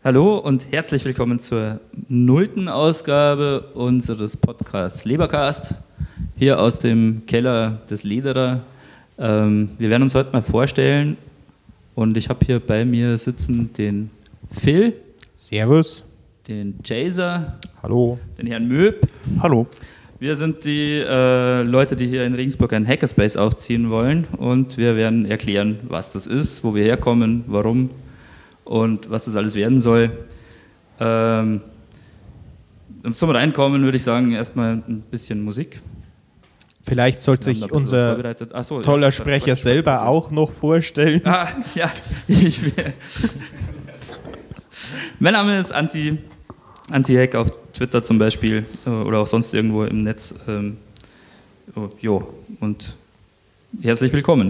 Hallo und herzlich willkommen zur 0. Ausgabe unseres Podcasts Lebercast, hier aus dem Keller des Lederer. Wir werden uns heute mal vorstellen und ich habe hier bei mir sitzen den Phil. Servus. Den Jaser. Hallo. Den Herrn Möb. Hallo. Wir sind die Leute, die hier in Regensburg einen Hackerspace aufziehen wollen und wir werden erklären, was das ist, wo wir herkommen, warum und was das alles werden soll. Zum Reinkommen würde ich sagen, erstmal ein bisschen Musik. Vielleicht sollte sich unser toller Sprecher selber auch noch vorstellen. Ah, ja. Mein Name ist Anti-Hack auf Twitter zum Beispiel oder auch sonst irgendwo im Netz. Und herzlich willkommen.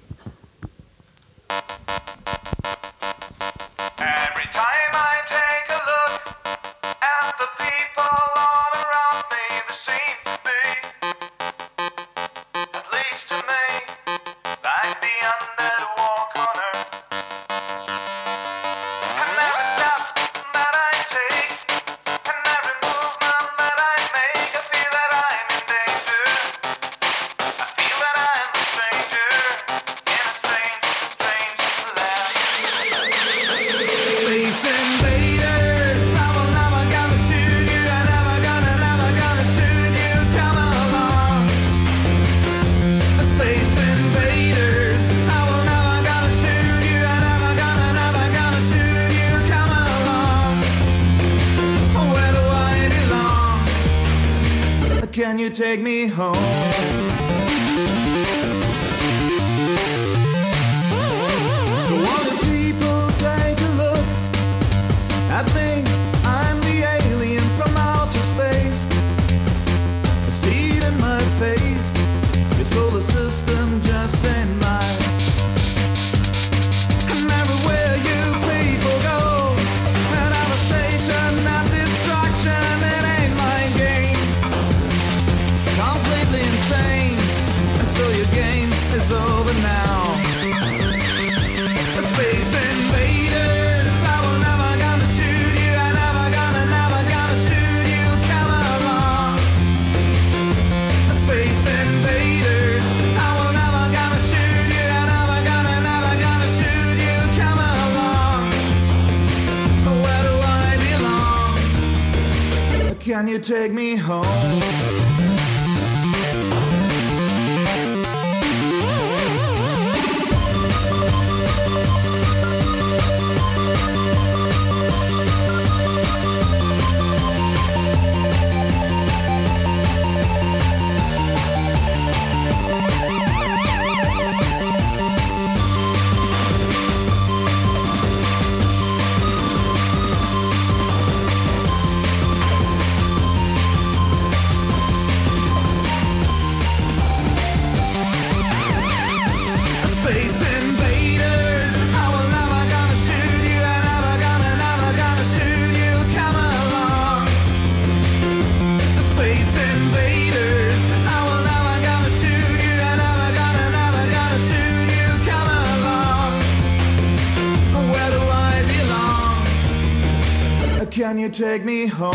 Can you take me home? So all the people take a look at me. I'm the alien from outer space. I see it in my face. Your solar system just ain't mine. And everywhere you people go, and I'm a station of destruction. It ain't my game. Completely insane, and so your game is over now. The Space Invaders, I will never gonna shoot you, I never gonna shoot you, come along. The Space Invaders, I will never gonna shoot you, I never gonna shoot you, come along. Where do I belong? Can you take me home? Can you take me home?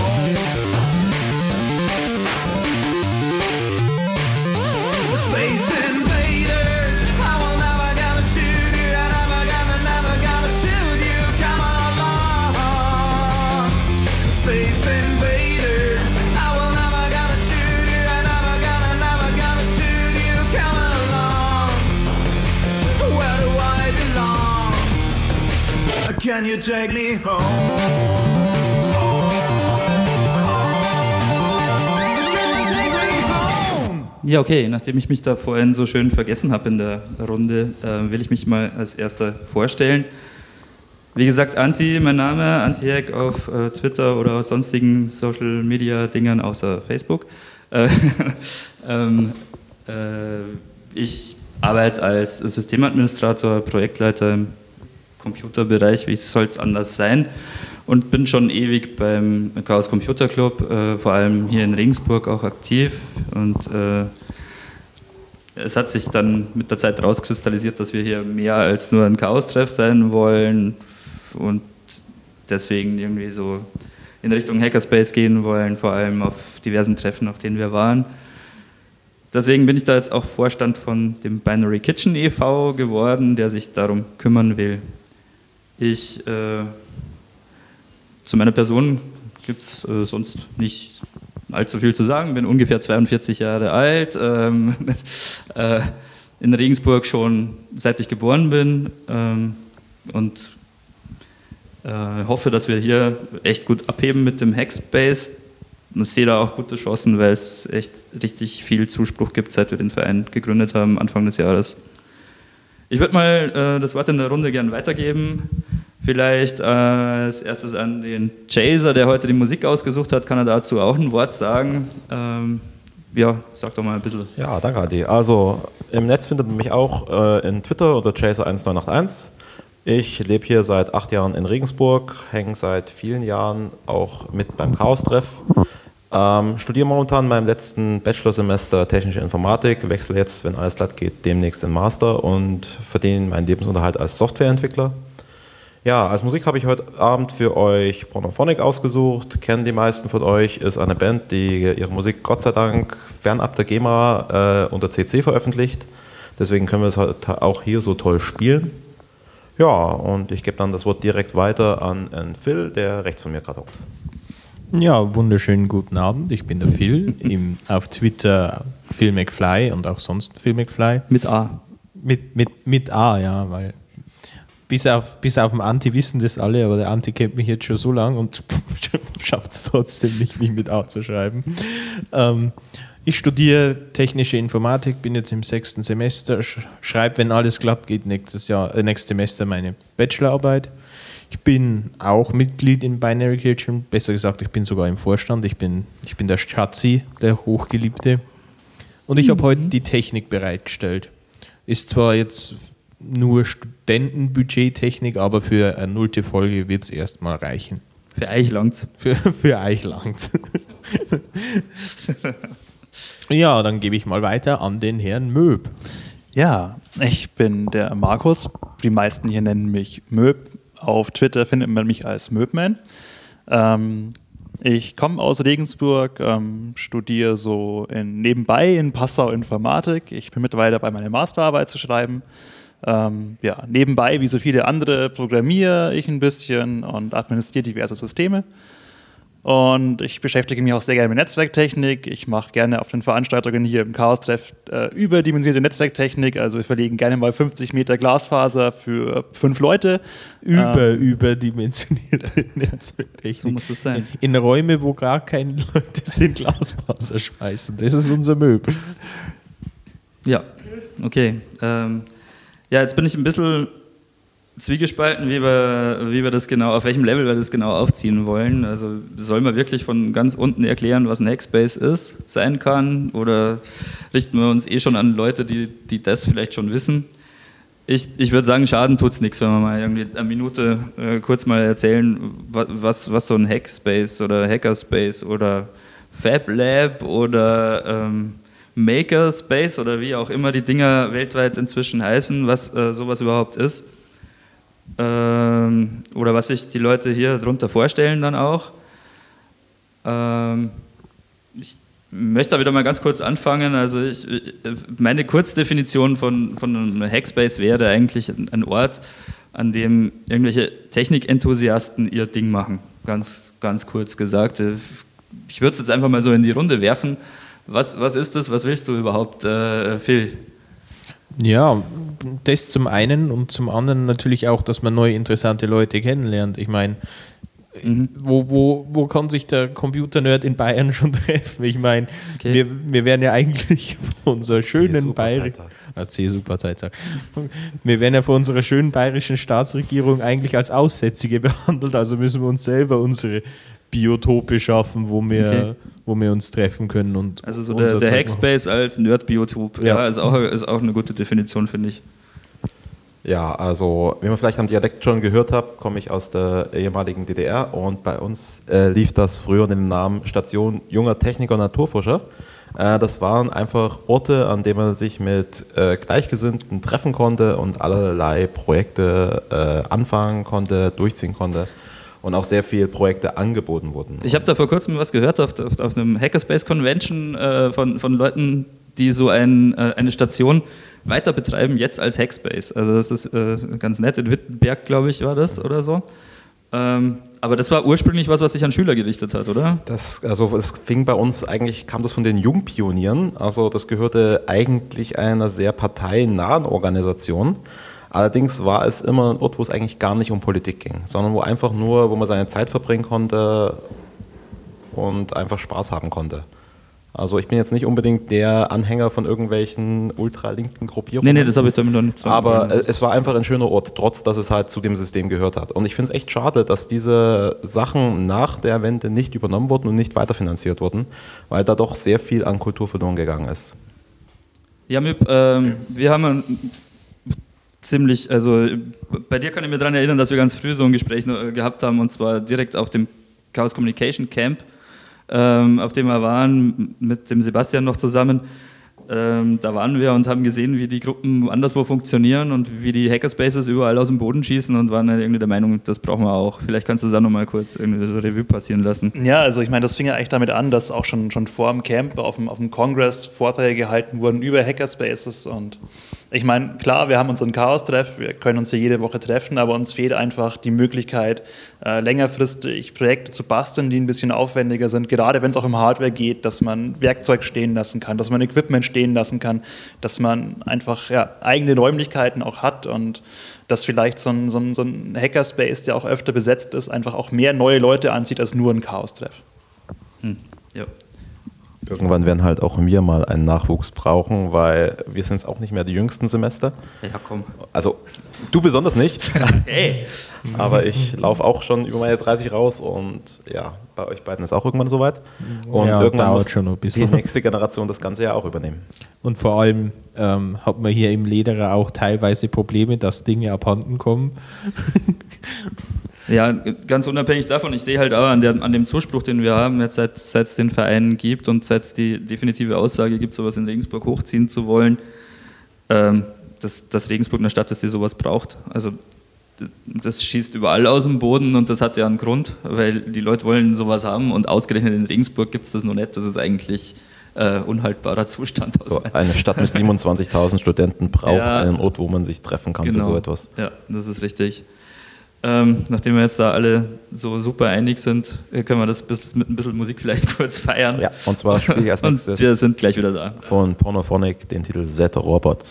Space Invaders, I will never gonna shoot you, I never gonna shoot you, come along. Space Invaders, I will never gonna shoot you, I never gonna shoot you, come along. Where do I belong? Can you take me home? Ja, okay, nachdem ich mich da vorhin so schön vergessen habe in der Runde, will ich mich mal als Erster vorstellen. Wie gesagt, mein Name, Anti-Hack auf Twitter oder aus sonstigen Social-Media-Dingern außer Facebook. Ich arbeite als Systemadministrator, Projektleiter im Computerbereich, wie soll es anders sein, und bin schon ewig beim Chaos Computer Club, vor allem hier in Regensburg auch aktiv, und es hat sich dann mit der Zeit rauskristallisiert, dass wir hier mehr als nur ein Chaos-Treff sein wollen, und deswegen irgendwie so in Richtung Hackerspace gehen wollen, vor allem auf diversen Treffen, auf denen wir waren. Deswegen bin ich da jetzt auch Vorstand von dem Binary Kitchen e.V. geworden, der sich darum kümmern will. Zu meiner Person gibt es sonst nicht allzu viel zu sagen, bin ungefähr 42 Jahre alt, in Regensburg schon seit ich geboren bin und hoffe, dass wir hier echt gut abheben mit dem Hackspace. Ich sehe da auch gute Chancen, weil es echt richtig viel Zuspruch gibt, seit wir den Verein gegründet haben, Anfang des Jahres. Ich würde mal das Wort in der Runde gern weitergeben. Vielleicht als erstes an den Chaser, der heute die Musik ausgesucht hat, kann er dazu auch ein Wort sagen. Ja, sag doch mal ein bisschen. Ja, danke Adi. Also im Netz findet man mich auch in Twitter unter Chaser1981. Ich lebe hier seit 8 Jahren in Regensburg, hänge seit vielen Jahren auch mit beim Chaos-Treff. Studiere momentan in meinem letzten Bachelorsemester Technische Informatik, wechsle jetzt, wenn alles glatt geht, demnächst in Master und verdiene meinen Lebensunterhalt als Softwareentwickler. Ja, als Musik habe ich heute Abend für euch Pornophonic ausgesucht. Kennen die meisten von euch, ist eine Band, die ihre Musik Gott sei Dank fernab der GEMA unter CC veröffentlicht. Deswegen können wir es heute auch hier so toll spielen. Ja, und ich gebe dann das Wort direkt weiter an Phil, der rechts von mir gerade hockt. Ja, wunderschönen guten Abend. Ich bin der Phil, auf Twitter Phil McFly und auch sonst Phil McFly. Mit A. Mit A, ja, weil bis auf den Anti wissen das alle, aber der Anti kennt mich jetzt schon so lange und schafft es trotzdem nicht, mich mit A zu schreiben. Ich studiere Technische Informatik, bin jetzt im 6. Semester, schreibe, wenn alles glatt geht, nächstes Semester meine Bachelorarbeit. Ich bin auch Mitglied in Binary Kitchen, besser gesagt, ich bin sogar im Vorstand. Ich bin der Schatzi, der Hochgeliebte. Und ich habe heute die Technik bereitgestellt. Ist zwar jetzt nur Studentenbudgettechnik, aber für eine 0. Folge wird es erstmal reichen. Für euch langt's. Für euch langt's. Ja, dann gebe ich mal weiter an den Herrn Möb. Ja, ich bin der Markus. Die meisten hier nennen mich Möb. Auf Twitter findet man mich als Möbman. Ich komme aus Regensburg, studiere so nebenbei in Passau Informatik. Ich bin mittlerweile dabei, meine Masterarbeit zu schreiben. Nebenbei, wie so viele andere, programmiere ich ein bisschen und administriere diverse Systeme. Und ich beschäftige mich auch sehr gerne mit Netzwerktechnik. Ich mache gerne auf den Veranstaltungen hier im Chaos-Treff überdimensionierte Netzwerktechnik. Also wir verlegen gerne mal 50 Meter Glasfaser für 5 Leute. Überdimensionierte Netzwerktechnik. So muss das sein. In Räume, wo gar keine Leute sind, Glasfaser schmeißen. Das ist unser Möbel. Ja, okay. Jetzt bin ich ein bisschen zwiegespalten, wie wir das genau, auf welchem Level wir das genau aufziehen wollen. Also sollen wir wirklich von ganz unten erklären, was ein Hackspace sein kann, oder richten wir uns schon an Leute, die das vielleicht schon wissen? Ich würde sagen, Schaden tut es nichts, wenn wir mal irgendwie eine Minute kurz mal erzählen, was so ein Hackspace oder Hackerspace oder FabLab oder Makerspace oder wie auch immer die Dinger weltweit inzwischen heißen, was sowas überhaupt ist. Oder was sich die Leute hier drunter vorstellen dann auch. Ich möchte da wieder mal ganz kurz anfangen. Also meine Kurzdefinition von einem Hackspace wäre eigentlich ein Ort, an dem irgendwelche Technikenthusiasten ihr Ding machen. Ganz, ganz kurz gesagt. Ich würde es jetzt einfach mal so in die Runde werfen. Was ist das? Was willst du überhaupt, Phil? Ja, das zum einen und zum anderen natürlich auch, dass man neue interessante Leute kennenlernt. Ich meine, wo kann sich der Computer-Nerd in Bayern schon treffen? Ich meine, okay. wir werden ja eigentlich von unserer schönen CSU-Parteitag. Wir werden ja von unserer schönen bayerischen Staatsregierung eigentlich als Aussätzige behandelt, also müssen wir uns selber unsere Biotope schaffen, wo wir uns treffen können. Und also so der Hackspace als Nerd-Biotop, ja, ist auch eine gute Definition, finde ich. Ja, also wie man vielleicht am Dialekt schon gehört hat, komme ich aus der ehemaligen DDR und bei uns lief das früher unter dem Namen Station Junger Techniker und Naturforscher. Das waren einfach Orte, an denen man sich mit Gleichgesinnten treffen konnte und allerlei Projekte anfangen konnte, durchziehen konnte. und auch sehr viele Projekte angeboten wurden. Ich habe da vor kurzem was gehört auf einem Hackerspace Convention von Leuten, die so eine Station weiter betreiben, jetzt als Hackspace. Also das ist ganz nett. In Wittenberg, glaube ich, war das oder so. Aber das war ursprünglich was sich an Schüler gerichtet hat, oder? Das fing bei uns eigentlich, kam das von den Jungpionieren. Also das gehörte eigentlich einer sehr parteiennahen Organisation. Allerdings war es immer ein Ort, wo es eigentlich gar nicht um Politik ging, sondern wo man seine Zeit verbringen konnte und einfach Spaß haben konnte. Also ich bin jetzt nicht unbedingt der Anhänger von irgendwelchen ultralinken Gruppierungen. Nee, das habe ich damit noch nicht gesagt. Aber es war einfach ein schöner Ort, trotz dass es halt zu dem System gehört hat. Und ich finde es echt schade, dass diese Sachen nach der Wende nicht übernommen wurden und nicht weiterfinanziert wurden, weil da doch sehr viel an Kultur verloren gegangen ist. Ja, wir haben ziemlich, also bei dir kann ich mich daran erinnern, dass wir ganz früh so ein Gespräch gehabt haben, und zwar direkt auf dem Chaos Communication Camp, auf dem wir waren, mit dem Sebastian noch zusammen. Da waren wir und haben gesehen, wie die Gruppen anderswo funktionieren und wie die Hackerspaces überall aus dem Boden schießen, und waren dann irgendwie der Meinung, das brauchen wir auch. Vielleicht kannst du das auch noch mal kurz irgendwie so Revue passieren lassen. Ja, also ich meine, das fing ja eigentlich damit an, dass auch schon vor dem Camp auf dem Kongress Vorträge gehalten wurden über Hackerspaces, und ich meine, klar, wir haben unseren Chaos-Treff, wir können uns ja jede Woche treffen, aber uns fehlt einfach die Möglichkeit, längerfristig Projekte zu basteln, die ein bisschen aufwendiger sind, gerade wenn es auch um Hardware geht, dass man Werkzeug stehen lassen kann, dass man Equipment stehen lassen kann, dass man einfach eigene Räumlichkeiten auch hat, und dass vielleicht so ein Hackerspace, der auch öfter besetzt ist, einfach auch mehr neue Leute anzieht als nur ein Chaos-Treff. Ja. Irgendwann werden halt auch wir mal einen Nachwuchs brauchen, weil wir sind jetzt auch nicht mehr die jüngsten Semester. Ja, komm. Also du besonders nicht, Hey! aber ich laufe auch schon über meine 30 raus, und ja, bei euch beiden ist auch irgendwann soweit. Und Ja, irgendwann dauert muss schon noch ein die bisschen. nächste Generation das Ganze ja auch übernehmen. Und vor allem hat man hier im Lederer auch teilweise Probleme, dass Dinge abhanden kommen. Ja, ganz unabhängig davon, ich sehe halt auch an dem Zuspruch, den wir haben, jetzt seit es den Vereinen gibt und seit es die definitive Aussage gibt, sowas in Regensburg hochziehen zu wollen, dass Regensburg eine Stadt ist, die sowas braucht. Also das schießt überall aus dem Boden, und das hat ja einen Grund, weil die Leute wollen sowas haben, und ausgerechnet in Regensburg gibt es das noch nicht. Das ist eigentlich unhaltbarer Zustand. So eine Stadt mit 27.000 Studenten braucht einen Ort, wo man sich treffen kann für so etwas. Ja, das ist richtig. Nachdem wir jetzt da alle so super einig sind, können wir das mit ein bisschen Musik vielleicht kurz feiern. Ja, und zwar spiele ich als Und nächstes wir sind gleich wieder da. von Pornophonic den Titel Z Robot.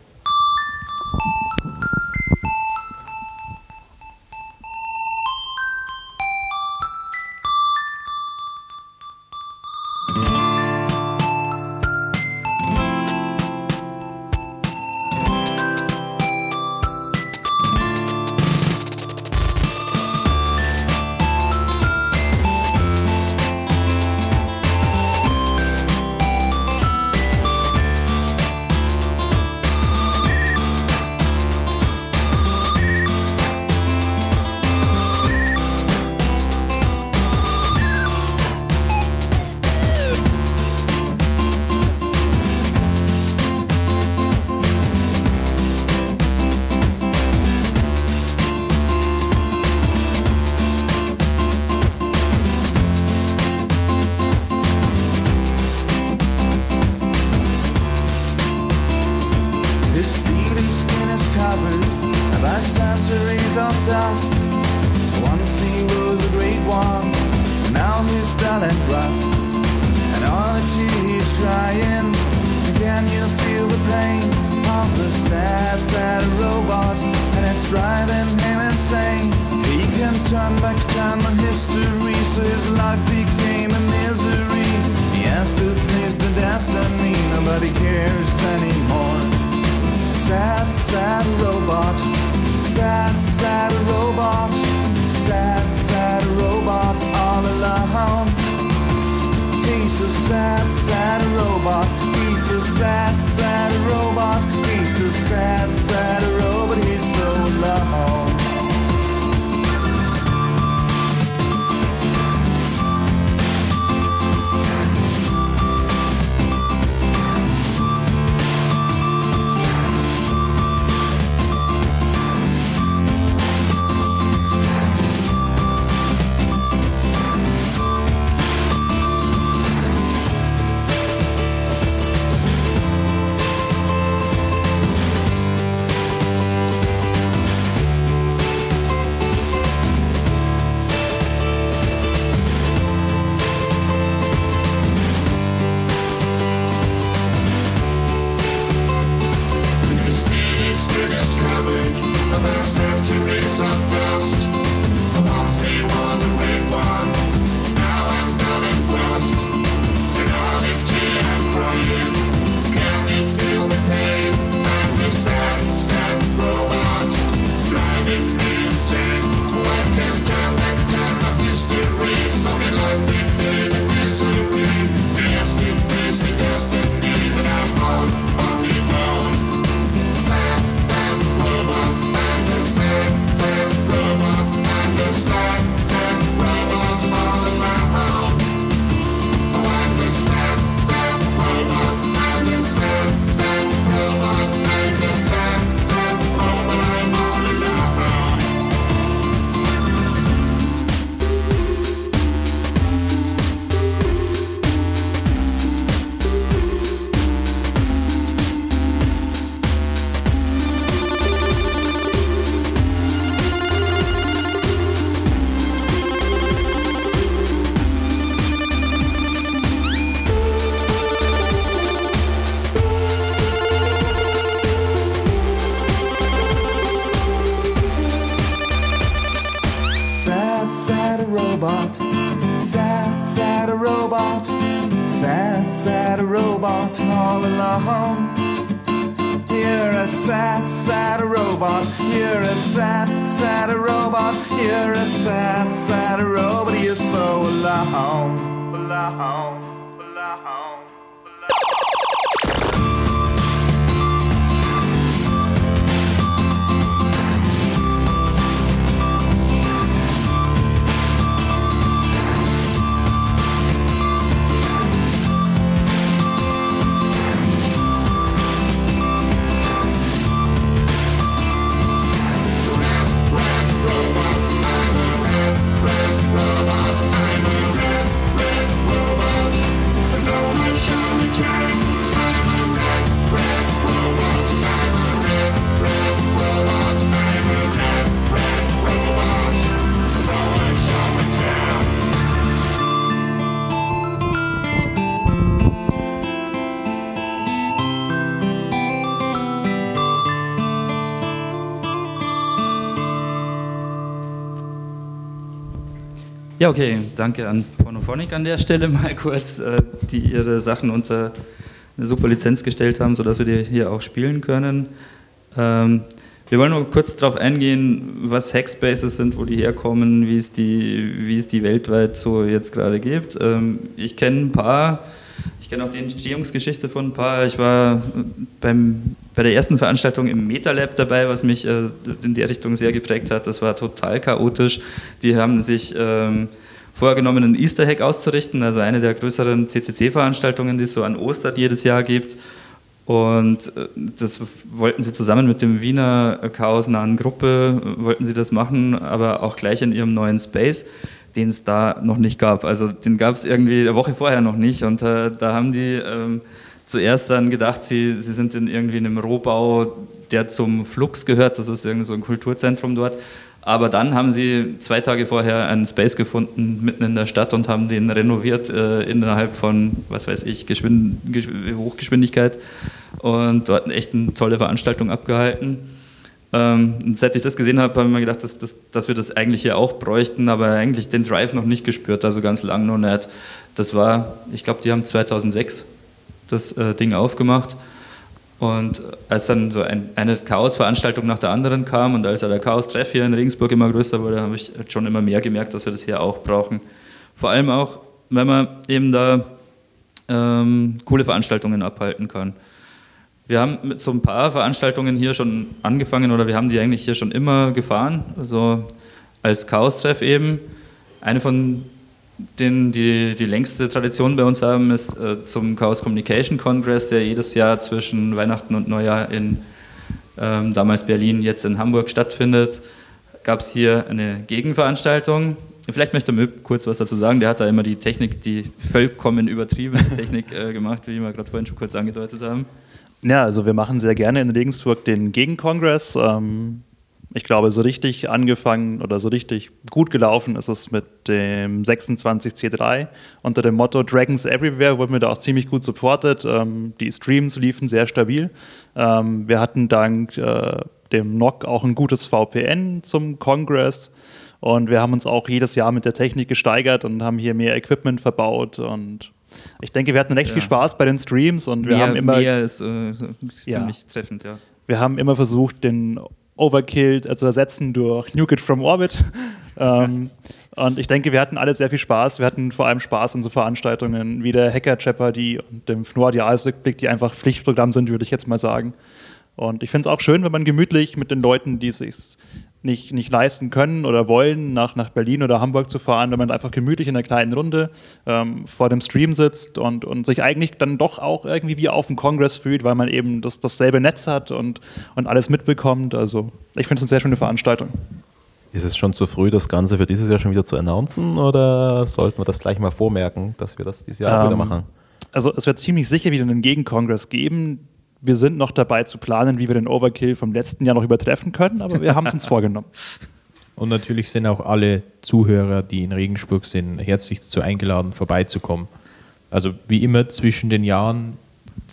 His steely skin is covered by centuries of dust. Once he was a great one, now he's dull and rust. And honestly he's trying. Can you feel the pain of the sad, sad robot? And it's driving him insane. He can turn back time on history, so his life became a misery. He has to face the destiny, nobody cares anymore. Sad, sad robot. Sad, sad robot. Sad, sad robot all alone. He's a sad, sad robot. He's a sad, sad robot. He's a sad, sad robot. He's so alone. robot. Sad, sad robot. Sad, sad robot all alone. You're a sad, sad robot. You're a sad, sad robot. You're a sad, sad robot. You're so alone. Alone. Alone. Ja, okay, danke an Pornophonic an der Stelle mal kurz, die ihre Sachen unter eine super Lizenz gestellt haben, sodass wir die hier auch spielen können. Wir wollen nur kurz darauf eingehen, was Hackspaces sind, wo die herkommen, wie es die weltweit so jetzt gerade gibt. Ich kenne ein paar, ich kenne auch die Entstehungsgeschichte von ein paar. Ich war bei der ersten Veranstaltung im MetaLab dabei, was mich in der Richtung sehr geprägt hat. Das war total chaotisch. Die haben sich vorgenommen, einen Easter Hack auszurichten, also eine der größeren CCC-Veranstaltungen, die es so an Ostern jedes Jahr gibt. Und das wollten sie zusammen mit dem Wiener chaosnahen Gruppe, wollten sie das machen, aber auch gleich in ihrem neuen Space, den es da noch nicht gab. Also den gab es irgendwie eine Woche vorher noch nicht und da haben die zuerst dann gedacht, sie sind in irgendwie einem Rohbau, der zum Flux gehört, das ist irgendwie so ein Kulturzentrum dort. Aber dann haben sie 2 Tage vorher einen Space gefunden, mitten in der Stadt und haben den renoviert innerhalb von, was weiß ich, Hochgeschwindigkeit und dort echt eine tolle Veranstaltung abgehalten. Und seit ich das gesehen habe, habe ich mir gedacht, dass wir das eigentlich hier auch bräuchten, aber eigentlich den Drive noch nicht gespürt, also ganz lang noch nicht. Das war, ich glaube, die haben 2006 das Ding aufgemacht. Und als dann so eine Chaos-Veranstaltung nach der anderen kam und als der Chaos-Treff hier in Regensburg immer größer wurde, habe ich schon immer mehr gemerkt, dass wir das hier auch brauchen. Vor allem auch, wenn man eben da coole Veranstaltungen abhalten kann. Wir haben mit so ein paar Veranstaltungen hier schon angefangen oder wir haben die eigentlich hier schon immer gefahren, also als Chaos-Treff eben. Eine von denen, die längste Tradition bei uns haben, ist zum Chaos Communication Congress, der jedes Jahr zwischen Weihnachten und Neujahr in damals Berlin, jetzt in Hamburg stattfindet. Gab es hier eine Gegenveranstaltung. Vielleicht möchte Möb kurz was dazu sagen. Der hat da immer die Technik, die vollkommen übertriebene Technik gemacht, wie wir gerade vorhin schon kurz angedeutet haben. Ja, also wir machen sehr gerne in Regensburg den Gegenkongress. Ich glaube, so richtig angefangen oder so richtig gut gelaufen ist es mit dem 26C3. Unter dem Motto Dragons Everywhere wurden wir da auch ziemlich gut supported. Die Streams liefen sehr stabil. Wir hatten dank dem NOC auch ein gutes VPN zum Kongress. Und wir haben uns auch jedes Jahr mit der Technik gesteigert und haben hier mehr Equipment verbaut. Und ich denke, wir hatten recht viel Spaß bei den Streams. Und wir haben immer, mehr ist ziemlich treffend, ja. Wir haben immer versucht, den Overkill zu ersetzen durch Nuke It from Orbit. Und ich denke, wir hatten alle sehr viel Spaß. Wir hatten vor allem Spaß an so Veranstaltungen wie der Hacker Jeopardy und dem FNOR-Jahresrückblick, die einfach Pflichtprogramm sind, würde ich jetzt mal sagen. Und ich finde es auch schön, wenn man gemütlich mit den Leuten, die es sich nicht leisten können oder wollen, nach Berlin oder Hamburg zu fahren, wenn man einfach gemütlich in einer kleinen Runde vor dem Stream sitzt und sich eigentlich dann doch auch irgendwie wie auf dem Kongress fühlt, weil man eben dasselbe Netz hat und alles mitbekommt. Also ich finde es eine sehr schöne Veranstaltung. Ist es schon zu früh, das Ganze für dieses Jahr schon wieder zu announcen oder sollten wir das gleich mal vormerken, dass wir das dieses Jahr wieder machen? Also es wird ziemlich sicher wieder einen Gegenkongress geben. Wir sind noch dabei zu planen, wie wir den Overkill vom letzten Jahr noch übertreffen können, aber wir haben es uns vorgenommen. Und natürlich sind auch alle Zuhörer, die in Regensburg sind, herzlich dazu eingeladen, vorbeizukommen. Also wie immer zwischen den Jahren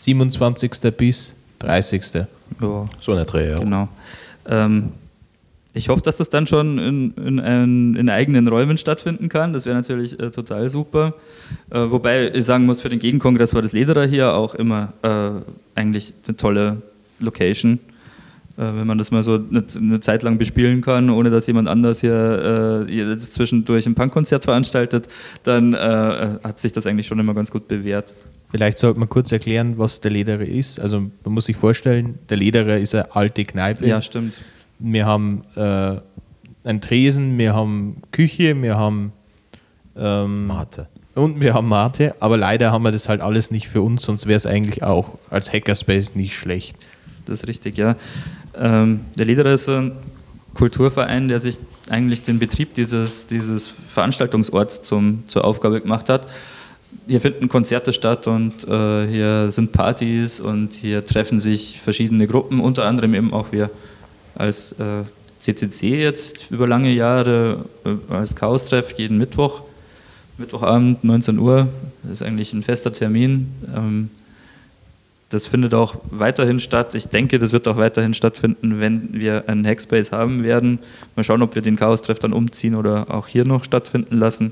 27. bis 30. Ja. So eine Dreh, ja. Genau. Ich hoffe, dass das dann schon in eigenen Räumen stattfinden kann. Das wäre natürlich total super. Wobei ich sagen muss, für den Gegenkongress war das Lederer hier auch immer eigentlich eine tolle Location. Wenn man das mal so eine Zeit lang bespielen kann, ohne dass jemand anders hier zwischendurch ein Punkkonzert veranstaltet, dann hat sich das eigentlich schon immer ganz gut bewährt. Vielleicht sollte man kurz erklären, was der Lederer ist. Also man muss sich vorstellen, der Lederer ist eine alte Kneipe. Ja, stimmt. Wir haben einen Tresen, wir haben Küche, wir haben Mate. und wir haben Mate, aber leider haben wir das halt alles nicht für uns, sonst wäre es eigentlich auch als Hackerspace nicht schlecht. Das ist richtig, ja. Der Lederer ist ein Kulturverein, der sich eigentlich den Betrieb dieses Veranstaltungsorts zur Aufgabe gemacht hat. Hier finden Konzerte statt und hier sind Partys und hier treffen sich verschiedene Gruppen, unter anderem eben auch wir als CCC jetzt über lange Jahre, als Chaos-Treff jeden Mittwochabend, 19 Uhr. Das ist eigentlich ein fester Termin. Das findet auch weiterhin statt. Ich denke, das wird auch weiterhin stattfinden, wenn wir einen Hackspace haben werden. Mal schauen, ob wir den Chaos-Treff dann umziehen oder auch hier noch stattfinden lassen.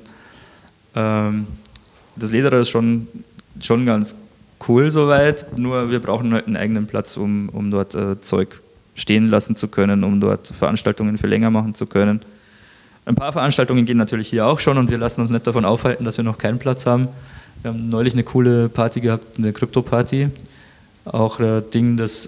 Das Lederer ist schon ganz cool soweit, nur wir brauchen halt einen eigenen Platz, um dort Zeug stehen lassen zu können, um dort Veranstaltungen für länger machen zu können. Ein paar Veranstaltungen gehen natürlich hier auch schon und wir lassen uns nicht davon aufhalten, dass wir noch keinen Platz haben. Wir haben neulich eine coole Party gehabt, eine Krypto-Party. Auch ein Ding, das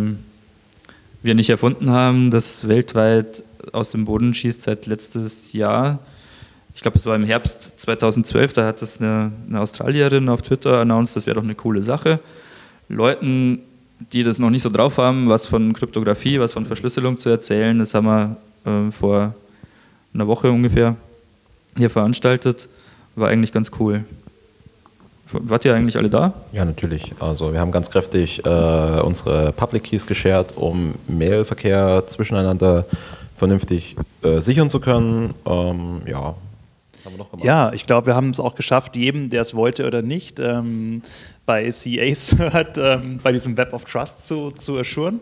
wir nicht erfunden haben, das weltweit aus dem Boden schießt seit letztes Jahr. Ich glaube, es war im Herbst 2012, da hat das eine Australierin auf Twitter announced, das wäre doch eine coole Sache. Leuten, die das noch nicht so drauf haben, was von Kryptographie, was von Verschlüsselung zu erzählen, das haben wir vor einer Woche ungefähr hier veranstaltet. War eigentlich ganz cool. Wart ihr eigentlich alle da? Ja, natürlich. Also wir haben ganz kräftig unsere Public Keys geshared, um Mailverkehr zwischeneinander vernünftig sichern zu können. Haben wir noch gemacht. Ja, ich glaube, wir haben es auch geschafft, jedem, der es wollte oder nicht, bei CA-Cert bei diesem Web of Trust zu assuren.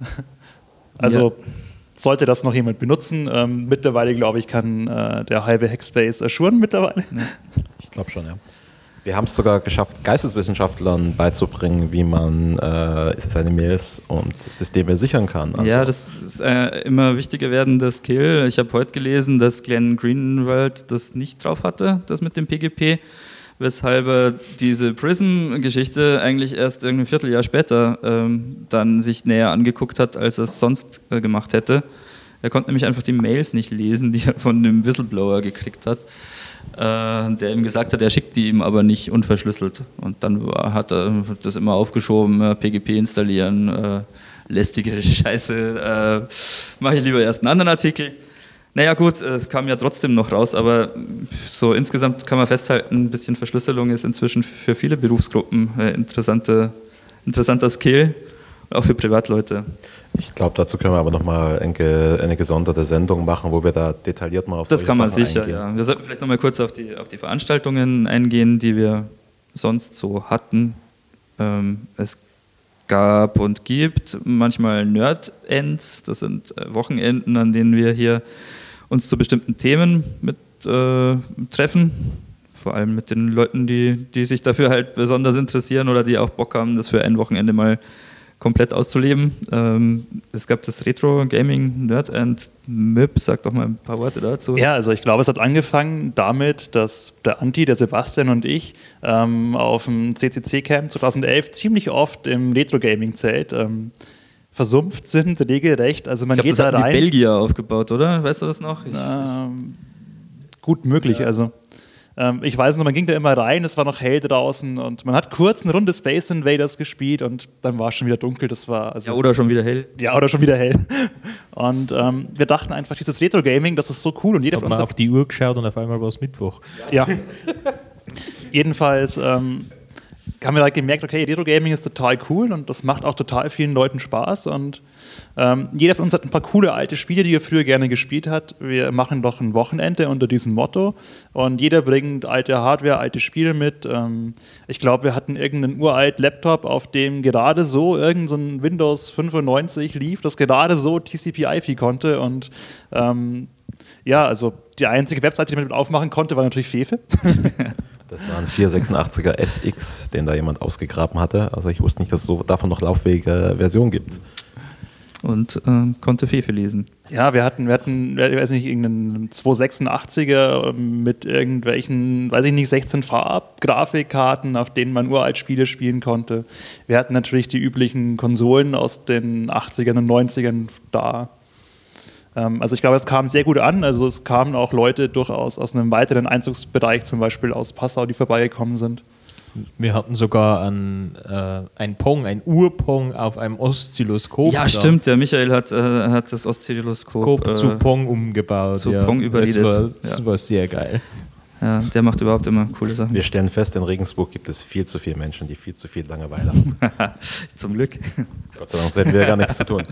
Also sollte das noch jemand benutzen. Mittlerweile, glaube ich, kann der halbe Hackspace assuren mittlerweile. Ich glaube schon, ja. Wir haben es sogar geschafft, Geisteswissenschaftlern beizubringen, wie man seine Mails und Systeme sichern kann. Also ja, das ist immer wichtiger werdender Skill. Ich habe heute gelesen, dass Glenn Greenwald das nicht drauf hatte, das mit dem PGP, weshalb er diese Prism-Geschichte eigentlich erst irgendwie ein Vierteljahr später dann sich näher angeguckt hat, als er es sonst gemacht hätte. Er konnte nämlich einfach die Mails nicht lesen, die er von dem Whistleblower gekriegt hat. Der ihm gesagt hat, er schickt die ihm aber nicht unverschlüsselt. Und dann hat er das immer aufgeschoben, PGP installieren, lästige Scheiße, mache ich lieber erst einen anderen Artikel. Naja gut, kam ja trotzdem noch raus, aber so insgesamt kann man festhalten, ein bisschen Verschlüsselung ist inzwischen für viele Berufsgruppen interessanter Skill, auch für Privatleute. ich glaube, dazu können wir aber nochmal eine gesonderte Sendung machen, wo wir da detailliert mal auf Das solche kann man Sachen sicher, eingehen. ja. Wir sollten vielleicht nochmal kurz auf die Veranstaltungen eingehen, die wir sonst so hatten. Es gab und gibt manchmal Nerd-Ends, das sind Wochenenden, an denen wir hier uns zu bestimmten Themen mit treffen. Vor allem mit den Leuten, die sich dafür halt besonders interessieren oder die auch Bock haben, das für ein Wochenende mal komplett auszuleben. Es gab das Retro Gaming Nerd and MIP, sag doch mal ein paar Worte dazu. Ja, also ich glaube, es hat angefangen damit, dass der Anti, der Sebastian und ich auf dem CCC-Camp 2011 ziemlich oft im Retro-Gaming-Zelt versumpft sind, regelrecht. Also man Ich glaube, geht das da hatten die rein. Belgier aufgebaut, oder? Weißt du das noch? Gut möglich, ja. Also ich weiß nur, man ging da immer rein, es war noch hell draußen und man hat kurz eine Runde Space Invaders gespielt und dann war es schon wieder dunkel. Das war also Ja, oder schon wieder hell. ja, oder schon wieder hell. Und wir dachten einfach, dieses Retro-Gaming, das ist so cool und jeder Hat von man uns auf die Uhr geschaut und auf einmal war es Mittwoch. Ja. Jedenfalls haben wir halt gemerkt, okay, Retro-Gaming ist total cool und das macht auch total vielen Leuten Spaß und jeder von uns hat ein paar coole alte Spiele, die er früher gerne gespielt hat. Wir machen doch ein Wochenende unter diesem Motto und jeder bringt alte Hardware, alte Spiele mit. Ich glaube, wir hatten irgendeinen uralt Laptop, auf dem gerade so irgend so ein Windows 95 lief, das gerade so TCP/IP konnte und ja, also die einzige Webseite, die man mit aufmachen konnte, war natürlich Fefe. Das war ein 486er SX, den da jemand ausgegraben hatte. Also ich wusste nicht, dass es so davon noch lauffähige Version gibt. Und konnte Fefe lesen. Ja, wir hatten, ich weiß nicht, irgendeinen 286er mit irgendwelchen, weiß ich nicht, 16 Farbgrafikkarten, auf denen man uralt Spiele spielen konnte. Wir hatten natürlich die üblichen Konsolen aus den 80ern und 90ern da. Also ich glaube, es kam sehr gut an. Also es kamen auch Leute durchaus aus einem weiteren Einzugsbereich, zum Beispiel aus Passau, die vorbeigekommen sind. Wir hatten sogar ein Ur-Pong auf einem Oszilloskop. Ja, stimmt, der Michael hat das Oszilloskop zu Pong umgebaut. zu Pong überredet. Das war sehr geil. Ja, der macht überhaupt immer coole Sachen. Wir stellen fest, in Regensburg gibt es viel zu viele Menschen, die viel zu viel Langeweile haben. Zum Glück. Gott sei Dank, sonst hätten wir gar nichts zu tun.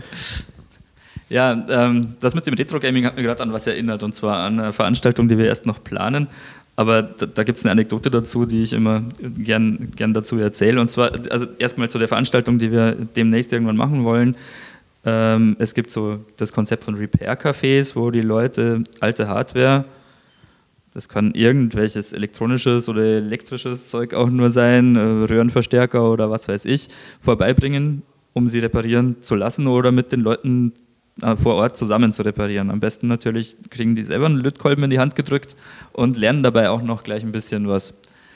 Ja, das mit dem Retro-Gaming hat mir gerade an was erinnert, und zwar an eine Veranstaltung, die wir erst noch planen. Aber da gibt es eine Anekdote dazu, die ich immer gern dazu erzähle. Und zwar, also erstmal zu der Veranstaltung, die wir demnächst irgendwann machen wollen. Es gibt so das Konzept von Repair-Cafés, wo die Leute alte Hardware, das kann irgendwelches elektronisches oder elektrisches Zeug auch nur sein, Röhrenverstärker oder was weiß ich, vorbeibringen, um sie reparieren zu lassen oder mit den Leuten vor Ort zusammen zu reparieren. Am besten natürlich kriegen die selber einen Lötkolben in die Hand gedrückt und lernen dabei auch noch gleich ein bisschen was.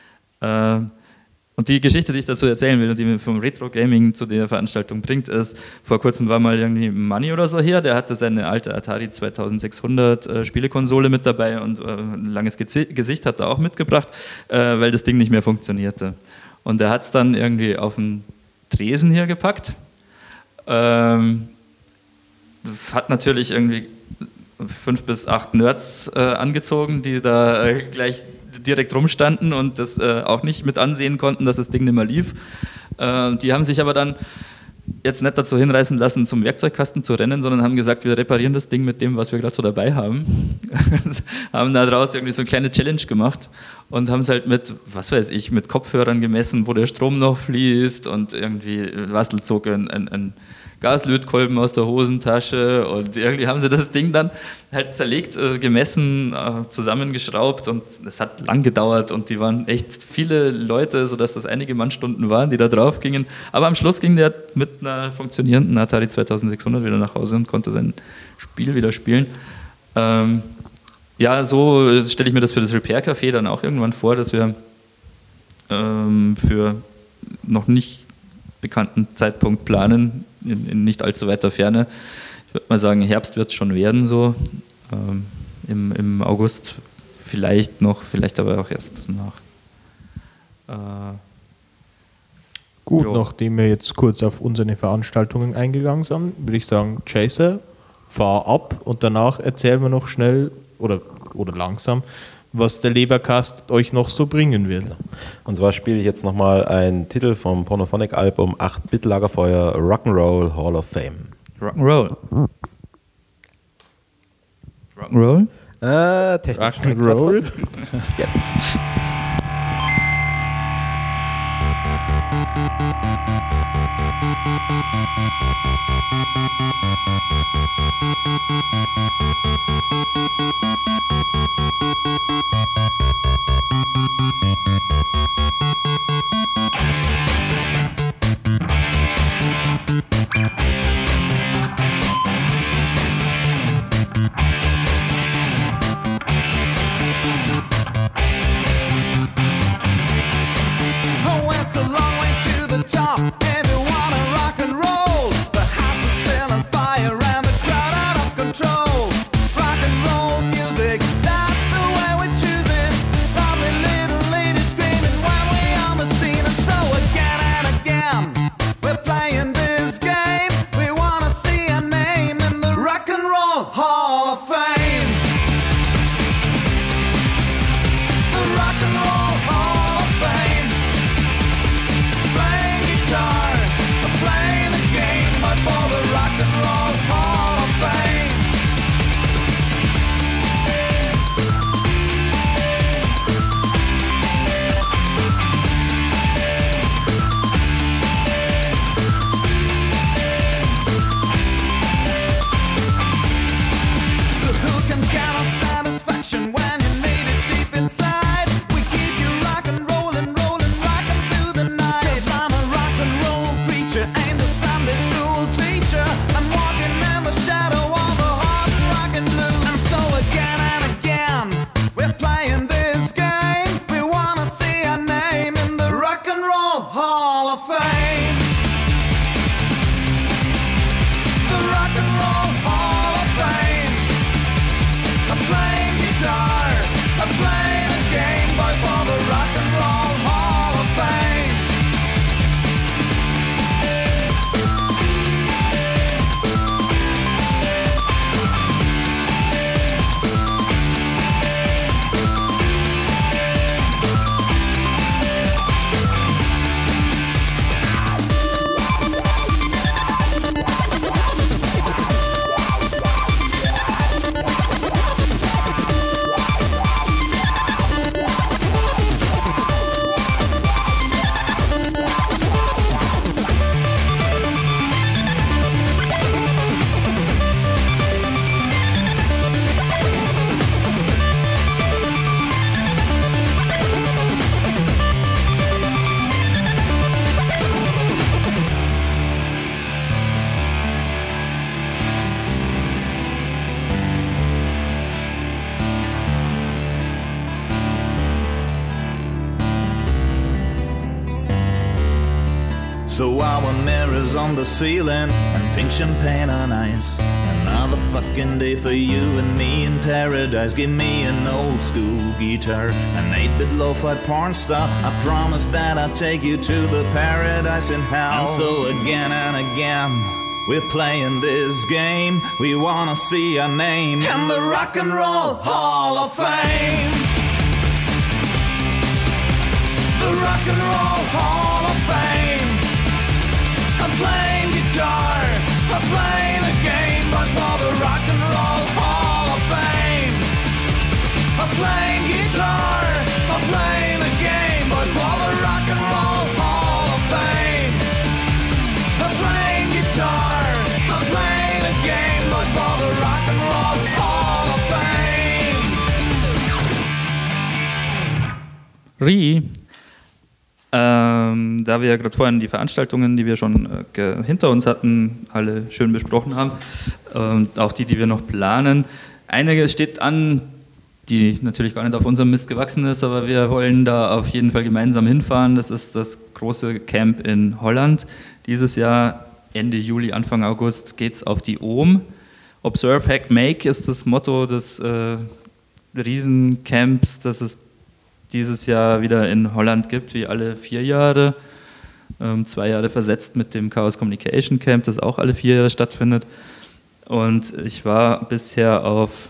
Und die Geschichte, die ich dazu erzählen will und die mir vom Retro-Gaming zu der Veranstaltung bringt, ist, vor kurzem war mal irgendwie Manni oder so hier, der hatte seine alte Atari 2600 Spielekonsole mit dabei und ein langes Gesicht hat er auch mitgebracht, weil das Ding nicht mehr funktionierte. Und er hat es dann irgendwie auf den Tresen hier gepackt. Hat natürlich irgendwie 5 bis 8 Nerds angezogen, die da gleich direkt rumstanden und das auch nicht mit ansehen konnten, dass das Ding nicht mehr lief. Die haben sich aber dann jetzt nicht dazu hinreißen lassen, zum Werkzeugkasten zu rennen, sondern haben gesagt, wir reparieren das Ding mit dem, was wir gerade so dabei haben. Haben da draus irgendwie so eine kleine Challenge gemacht und haben es halt mit, was weiß ich, mit Kopfhörern gemessen, wo der Strom noch fließt und irgendwie Wastel zog ein Gaslötkolben aus der Hosentasche und irgendwie haben sie das Ding dann halt zerlegt, gemessen, zusammengeschraubt und es hat lang gedauert und die waren echt viele Leute, sodass das einige Mannstunden waren, die da drauf gingen. Aber am Schluss ging der mit einer funktionierenden Atari 2600 wieder nach Hause und konnte sein Spiel wieder spielen. Ja, so stelle ich mir das für das Repair-Café dann auch irgendwann vor, dass wir für noch nicht bekannten Zeitpunkt planen, in nicht allzu weiter Ferne. Ich würde mal sagen, Herbst wird es schon werden, so im August vielleicht noch, vielleicht aber auch erst nach. Gut, jo. Nachdem wir jetzt kurz auf unsere Veranstaltungen eingegangen sind, würde ich sagen, Chaser, fahr ab und danach erzählen wir noch schnell oder langsam, was der Lebercast euch noch so bringen wird. Und zwar spiele ich jetzt nochmal einen Titel vom Pornophonic-Album 8-Bit Lagerfeuer Rock'n'Roll Hall of Fame. Rock'n'Roll. Rock'n'Roll? Technisch. Rock'n'Roll? Ja. So our mirrors on the ceiling and pink champagne on ice. Another fucking day for you and me in paradise. Give me an old school guitar, an 8-bit lo-fi porn star. I promise that I'll take you to the paradise in hell. And so again and again, we're playing this game. We wanna see our name in the Rock and Roll Hall of Fame. The Rock and Roll Hall of Fame. I'm playing guitar, I'm playing a game, but for the Rock and Roll Hall of Fame. I'm playing guitar, I'm playing a game, but for the Rock and Roll Hall of Fame. I'm playing guitar, I'm playing a game, but for the Rock and Roll Hall of Fame. Rie. Da wir ja gerade vorhin die Veranstaltungen, die wir schon hinter uns hatten, alle schön besprochen haben, und auch die wir noch planen. Eine steht an, die natürlich gar nicht auf unserem Mist gewachsen ist, aber wir wollen da auf jeden Fall gemeinsam hinfahren. Das ist das große Camp in Holland. Dieses Jahr, Ende Juli, Anfang August, geht es auf die Ohm. Observe, Hack, Make ist das Motto des Riesencamps, das es dieses Jahr wieder in Holland gibt, wie alle 4 Jahre. 2 Jahre versetzt mit dem Chaos Communication Camp, das auch alle 4 Jahre stattfindet. Und ich war bisher auf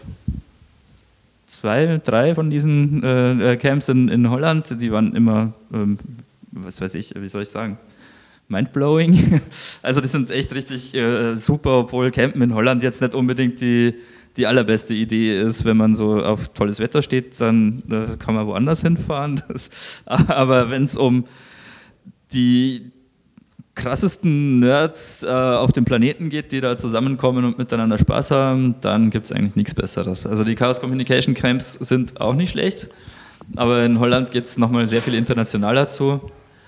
2, 3 von diesen Camps in Holland. Die waren immer, was weiß ich, wie soll ich sagen, mindblowing. Also die sind echt richtig super, obwohl Campen in Holland jetzt nicht unbedingt die allerbeste Idee ist. Wenn man so auf tolles Wetter steht, dann kann man woanders hinfahren. Aber wenn es um die krassesten Nerds auf dem Planeten geht, die da zusammenkommen und miteinander Spaß haben, dann gibt es eigentlich nichts Besseres. Also die Chaos Communication Camps sind auch nicht schlecht, aber in Holland geht es nochmal sehr viel internationaler zu.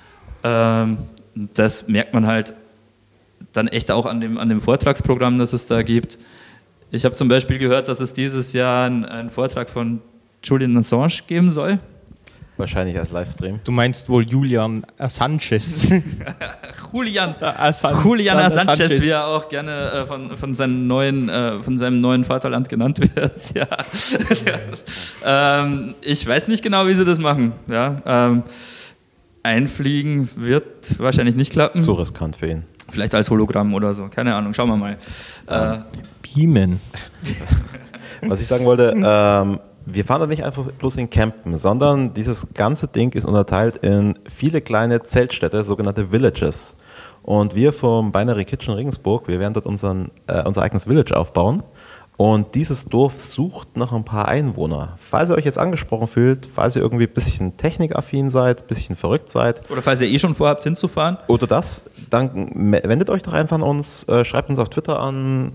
Das merkt man halt dann echt auch an dem Vortragsprogramm, das es da gibt. Ich habe zum Beispiel gehört, dass es dieses Jahr einen Vortrag von Julian Assange geben soll. Wahrscheinlich als Livestream. Du meinst wohl Julian Assanges. Julian Assanges, wie er auch gerne von seinem neuen Vaterland genannt wird. Ja. Ich weiß nicht genau, wie sie das machen. Ja. Einfliegen wird wahrscheinlich nicht klappen. Zu riskant für ihn. Vielleicht als Hologramm oder so, keine Ahnung, schauen wir mal. Beamen. Was ich sagen wollte, wir fahren da nicht einfach bloß in Campen, sondern dieses ganze Ding ist unterteilt in viele kleine Zeltstädte, sogenannte Villages. Und wir vom Binary Kitchen Regensburg, wir werden dort unser eigenes Village aufbauen. Und dieses Dorf sucht nach ein paar Einwohner. Falls ihr euch jetzt angesprochen fühlt, falls ihr irgendwie ein bisschen technikaffin seid, ein bisschen verrückt seid. Oder falls ihr schon vorhabt hinzufahren. Oder das, dann wendet euch doch einfach an uns, schreibt uns auf Twitter an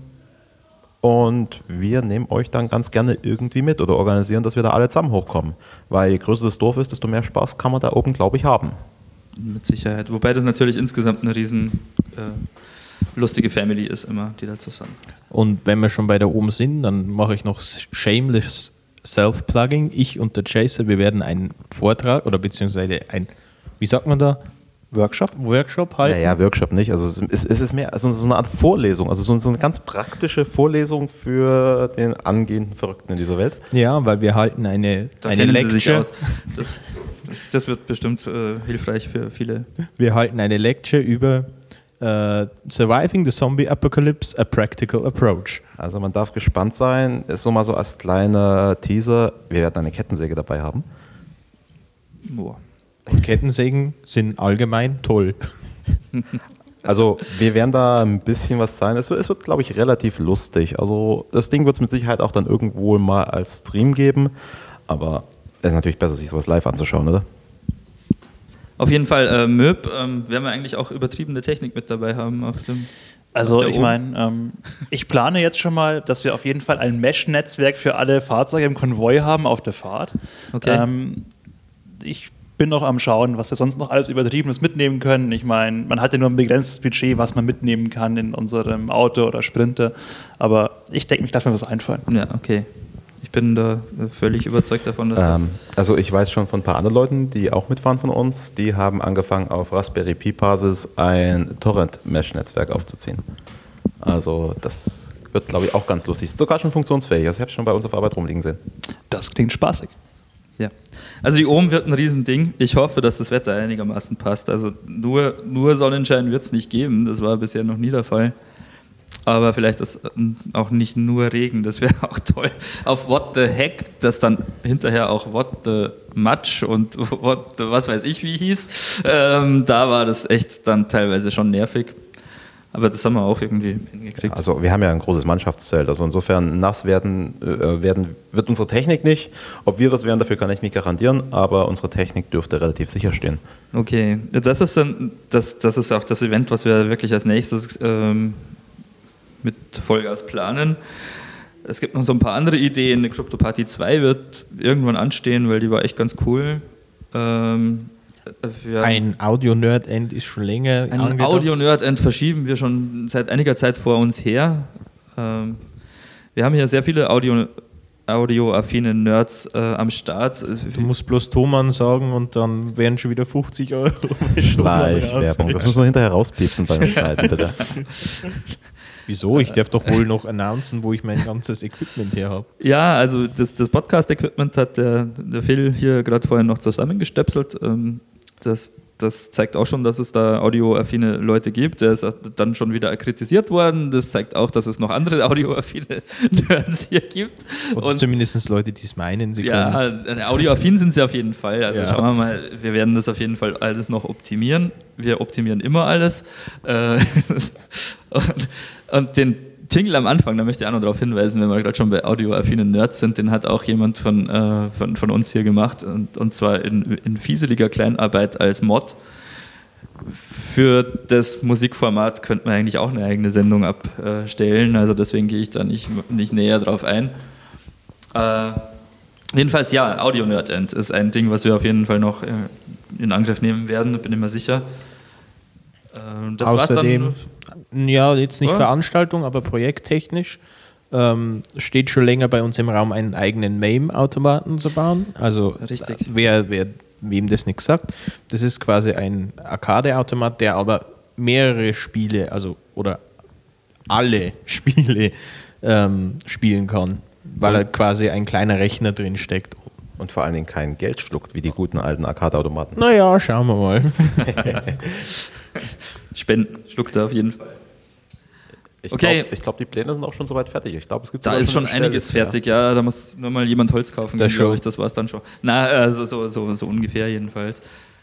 und wir nehmen euch dann ganz gerne irgendwie mit oder organisieren, dass wir da alle zusammen hochkommen. Weil je größer das Dorf ist, desto mehr Spaß kann man da oben, glaube ich, haben. Mit Sicherheit. Wobei das natürlich insgesamt eine riesen lustige Family ist immer, die da zusammen. Und wenn wir schon bei da oben sind, dann mache ich noch shameless Self-Plugging. Ich und der Chaser, wir werden einen Vortrag oder beziehungsweise wie sagt man da? Workshop halten. Naja, Workshop nicht. Also es ist mehr so eine Art Vorlesung, also so eine ganz praktische Vorlesung für den angehenden Verrückten in dieser Welt. Ja, weil wir halten eine kennen Lecture. Sie sich aus. Das wird bestimmt hilfreich für viele. Wir halten eine Lecture über Surviving the Zombie Apocalypse, a Practical Approach. Also man darf gespannt sein. Ist so mal so als kleiner Teaser. Wir werden eine Kettensäge dabei haben. Boah. Und Kettensägen sind allgemein toll. Also wir werden da ein bisschen was sein. Es wird glaube ich, relativ lustig. Also das Ding wird es mit Sicherheit auch dann irgendwo mal als Stream geben. Aber es ist natürlich besser, sich sowas live anzuschauen, oder? Auf jeden Fall, Möb, werden wir eigentlich auch übertriebene Technik mit dabei haben auf dem. Also ich meine, ich plane jetzt schon mal, dass wir auf jeden Fall ein Mesh-Netzwerk für alle Fahrzeuge im Konvoi haben auf der Fahrt. Okay. Ich bin noch am Schauen, was wir sonst noch alles Übertriebenes mitnehmen können. Ich meine, man hat ja nur ein begrenztes Budget, was man mitnehmen kann in unserem Auto oder Sprinter. Aber ich denke, mich lasse mir was einfallen. Ja, okay. Ich bin da völlig überzeugt davon, dass das... Also ich weiß schon von ein paar anderen Leuten, die auch mitfahren von uns, die haben angefangen auf Raspberry Pi Basis ein Torrent-Mesh-Netzwerk aufzuziehen. Also das wird, glaube ich, auch ganz lustig. Ist sogar schon funktionsfähig. Also ich habe es schon bei uns auf Arbeit rumliegen sehen. Das klingt spaßig. Ja. Also die Ohm wird ein Riesending. Ich hoffe, dass das Wetter einigermaßen passt. Also nur Sonnenschein wird es nicht geben. Das war bisher noch nie der Fall. Aber vielleicht ist auch nicht nur Regen. Das wäre auch toll. Auf What the Heck, das dann hinterher auch What the Matsch und What the was weiß ich wie hieß. Da war das echt dann teilweise schon nervig. Aber das haben wir auch irgendwie hingekriegt. Also wir haben ja ein großes Mannschaftszelt. Also insofern nass wird unsere Technik nicht. Ob wir das werden, dafür kann ich nicht garantieren. Aber unsere Technik dürfte relativ sicher stehen. Okay, das ist auch das Event, was wir wirklich als nächstes mit Vollgas planen. Es gibt noch so ein paar andere Ideen. Eine Krypto-Party 2 wird irgendwann anstehen, weil die war echt ganz cool. Ein Audio-Nerd-End ist schon länger Ein angedacht. Audio-Nerd-End verschieben wir schon seit einiger Zeit vor uns her. Wir haben hier sehr viele audioaffine Nerds am Start. Du musst bloß Thomann sagen und dann wären schon wieder 50 €. Schleichwerbung. Das muss man hinterher rauspiepsen beim Schneiden, bitte. Wieso? Ich darf doch wohl noch announcen, wo ich mein ganzes Equipment her habe. Ja, also das Podcast-Equipment hat der Phil hier gerade vorhin noch zusammengestöpselt. Das zeigt auch schon, dass es da audioaffine Leute gibt. Der ist dann schon wieder kritisiert worden. Das zeigt auch, dass es noch andere audioaffine Nerds hier gibt. Oder zumindest Leute, die es meinen, sie können es. Ja, audioaffin sind sie auf jeden Fall. Also Ja. schauen wir mal, wir werden das auf jeden Fall alles noch optimieren. Wir optimieren immer alles. Und den Jingle am Anfang, da möchte ich auch noch darauf hinweisen, wenn wir gerade schon bei audioaffinen Nerds sind, den hat auch jemand von uns hier gemacht, und zwar in fieseliger Kleinarbeit als Mod. Für das Musikformat könnte man eigentlich auch eine eigene Sendung abstellen, also deswegen gehe ich da nicht näher drauf ein. Jedenfalls ja, Audio-Nerd-End ist ein Ding, was wir auf jeden Fall noch in Angriff nehmen werden, bin ich mir sicher. Das Außerdem, war's dann. ja, jetzt nicht Ja. Veranstaltung, aber projekttechnisch steht schon länger bei uns im Raum, einen eigenen MAME-Automaten zu bauen. Also Richtig. Wer wem das nichts sagt, das ist quasi ein Arcade-Automat, der aber mehrere Spiele, also oder alle Spiele spielen kann, weil er quasi ein kleiner Rechner drin steckt. Und vor allen Dingen kein Geld schluckt, wie die guten alten Arcade-Automaten. Naja, schauen wir mal. Spenden schluckt er auf jeden Fall. Ich Okay. glaube, die Pläne sind auch schon soweit fertig. Ich glaube, es gibt Da sogar ist schon eine einiges Bestellliste, fertig, ja. Da muss nur mal jemand Holz kaufen, Das glaube schon. ich. Das war es dann schon. Na, also so ungefähr jedenfalls.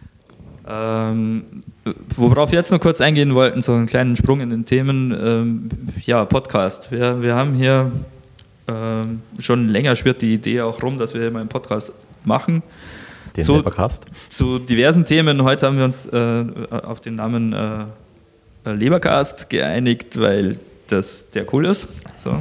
Worauf wir jetzt nur kurz eingehen wollten, so einen kleinen Sprung in den Themen. Ja, Podcast. Wir haben hier schon länger schwirrt die Idee auch rum, dass wir mal einen Podcast machen. Den So- Lebercast. Zu diversen Themen. Heute haben wir uns auf den Namen Lebercast geeinigt, weil der cool ist. So.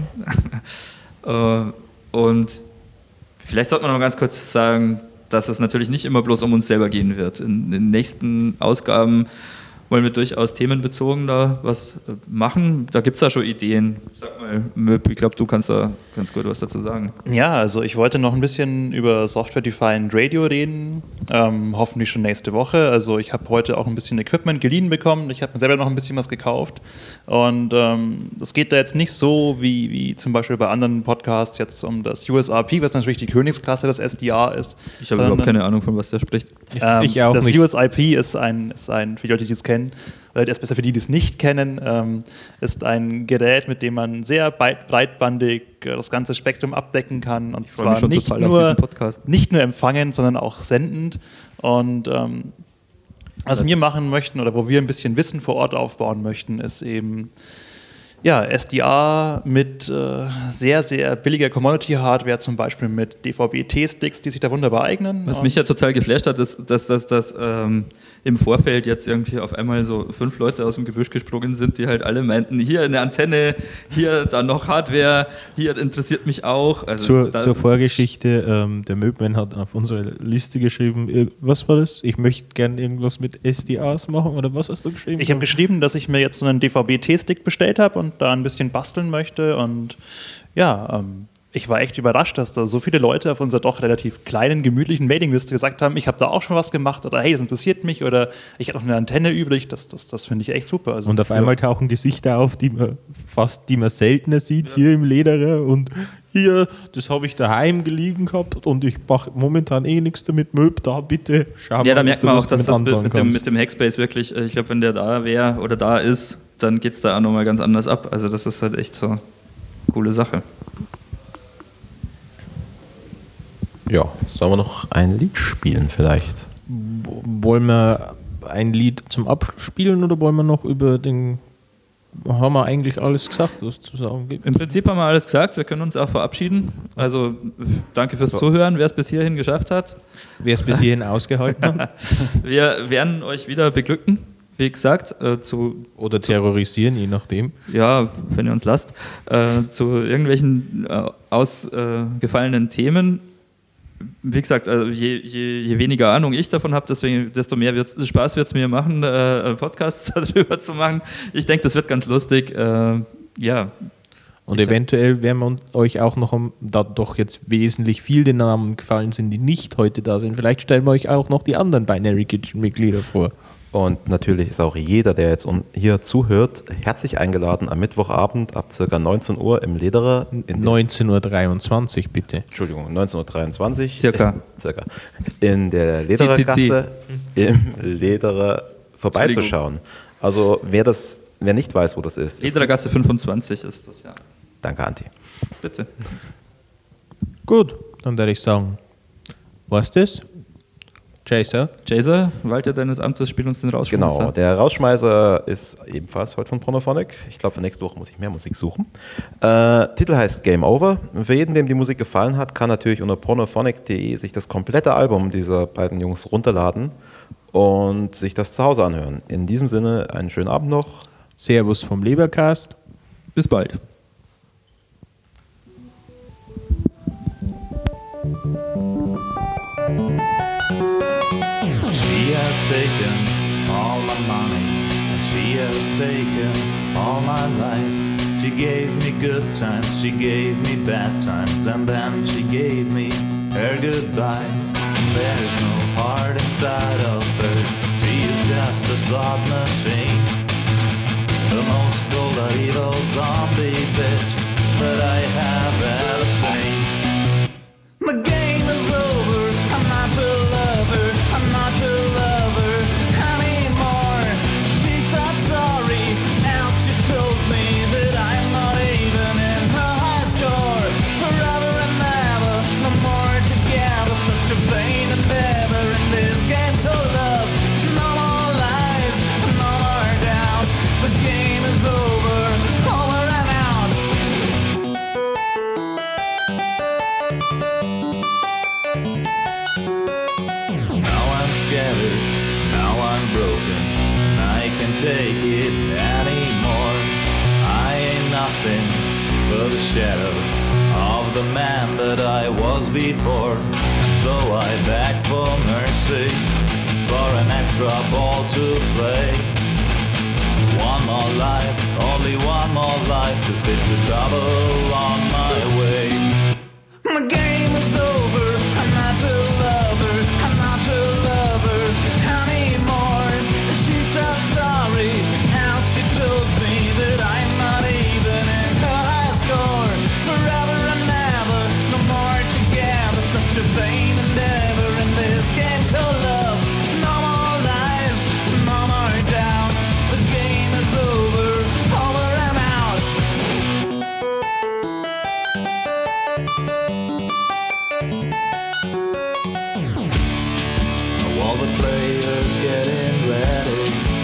Und vielleicht sollte man noch mal ganz kurz sagen, dass es natürlich nicht immer bloß um uns selber gehen wird. In den nächsten Ausgaben wollen wir durchaus themenbezogen da was machen. Da gibt es ja schon Ideen. Sag mal, Möb, ich glaube, du kannst da ganz gut was dazu sagen. Ja, also ich wollte noch ein bisschen über Software-Defined Radio reden, hoffentlich schon nächste Woche. Also ich habe heute auch ein bisschen Equipment geliehen bekommen, ich habe mir selber noch ein bisschen was gekauft und es geht da jetzt nicht so wie zum Beispiel bei anderen Podcasts jetzt um das USRP, was natürlich die Königsklasse des SDR ist. Ich habe überhaupt keine Ahnung, von was der spricht. Ich auch das nicht. USIP ist ein, für die Leute, die es kennen, oder erst besser für die, die es nicht kennen, ist ein Gerät, mit dem man sehr breitbandig das ganze Spektrum abdecken kann. Und freue mich zwar schon nicht total auf diesen nur, Podcast. nicht nur empfangend, sondern auch sendend. Und was wir machen möchten oder wo wir ein bisschen Wissen vor Ort aufbauen möchten, ist eben ja, SDR mit sehr, sehr billiger Commodity-Hardware, zum Beispiel mit DVB-T-Sticks, die sich da wunderbar eignen. Was mich ja total geflasht hat, ist, dass im Vorfeld jetzt irgendwie auf einmal so 5 Leute aus dem Gebüsch gesprungen sind, die halt alle meinten, hier eine Antenne, hier dann noch Hardware, hier interessiert mich auch. Also Zur Vorgeschichte, der Möbman hat auf unsere Liste geschrieben, was war das? Ich möchte gerne irgendwas mit SDAs machen, oder was hast du geschrieben? Ich habe geschrieben, dass ich mir jetzt so einen DVB-T-Stick bestellt habe und da ein bisschen basteln möchte und ja, ich war echt überrascht, dass da so viele Leute auf unserer doch relativ kleinen, gemütlichen Mailingliste gesagt haben, ich habe da auch schon was gemacht oder hey, das interessiert mich oder ich habe noch eine Antenne übrig. Das finde ich echt super. Also, Und auf einmal tauchen Gesichter auf, die man seltener sieht hier im Lederer und hier, das habe ich daheim gelegen gehabt und ich mache momentan nichts damit, Möb, da bitte schau mal. Ja, da merkt man auch, du dass das anfangen mit dem Hackspace wirklich, ich glaube, wenn der da wäre oder da ist, dann geht es da auch nochmal ganz anders ab. Also das ist halt echt so eine coole Sache. Ja, sollen wir noch ein Lied spielen vielleicht? Wollen wir ein Lied zum Abschluss spielen oder wollen wir noch über den... Haben wir eigentlich alles gesagt, was es zu sagen gibt? Im Prinzip haben wir alles gesagt, wir können uns auch verabschieden. Also danke fürs Zuhören, wer es bis hierhin geschafft hat. Wer es bis hierhin ausgehalten hat. Wir werden euch wieder beglücken, wie gesagt, Oder terrorisieren, je nachdem. ja, wenn ihr uns lasst, zu irgendwelchen ausgefallenen Themen. Wie gesagt, also je weniger Ahnung ich davon habe, desto mehr Spaß wird es mir machen, Podcasts darüber zu machen. Ich denke, das wird ganz lustig. Ja. Und eventuell werden wir euch auch noch, da doch jetzt wesentlich viele Namen gefallen sind, die nicht heute da sind, vielleicht stellen wir euch auch noch die anderen Binary Kitchen Mitglieder vor. Und natürlich ist auch jeder, der jetzt hier zuhört, herzlich eingeladen am Mittwochabend ab ca. 19 Uhr im Lederer. 19.23 Uhr bitte. Entschuldigung, 19.23 Uhr. Circa. In der Lederergasse im Lederer vorbeizuschauen. Also wer nicht weiß, wo das ist. Lederergasse 25 ist das, ja. Danke, Anti. Bitte. Gut, dann werde ich sagen, was das? Jaser, Walter deines Amtes, spiel uns den Rausschmeißer. Genau, der Rausschmeißer ist ebenfalls heute von Pornophonic. Ich glaube, für nächste Woche muss ich mehr Musik suchen. Titel heißt Game Over. Für jeden, dem die Musik gefallen hat, kann natürlich unter pornophonic.de sich das komplette Album dieser beiden Jungs runterladen und sich das zu Hause anhören. In diesem Sinne, einen schönen Abend noch. Servus vom Lebercast. Bis bald. She has taken all my money, and she has taken all my life. She gave me good times, she gave me bad times, and then she gave me her goodbye. There is no heart inside of her, she is just a slot machine. The most cold evil zombie bitch that I have ever seen. My game is over, I'm not a lover, I'm not a lover anymore. She said sorry, now she told me that I'm not even in her high score. Forever and ever, no more together, such a vain endeavor in this game called love. No more lies, no more doubt, the game is over and out. Now I'm scattered, now I'm broken, I can't take it anymore. I ain't nothing but a shadow of the man that I was before. And so I beg for mercy, for an extra ball to play. One more life, only one more life to face the trouble on my way. My game is over, I'm not a lover, I'm not a lover anymore. She said sorry, now she told me that I'm not even in her high score. Forever and ever, no more together, such a vain endeavor in this game called love. No more lies, no more doubt, the game is over and out. All the players getting ready,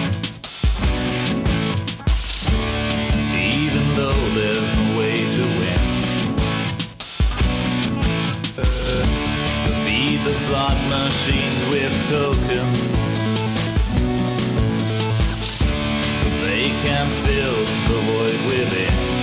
even though there's no way to win. Feed the slot machines with tokens, they can fill the void within.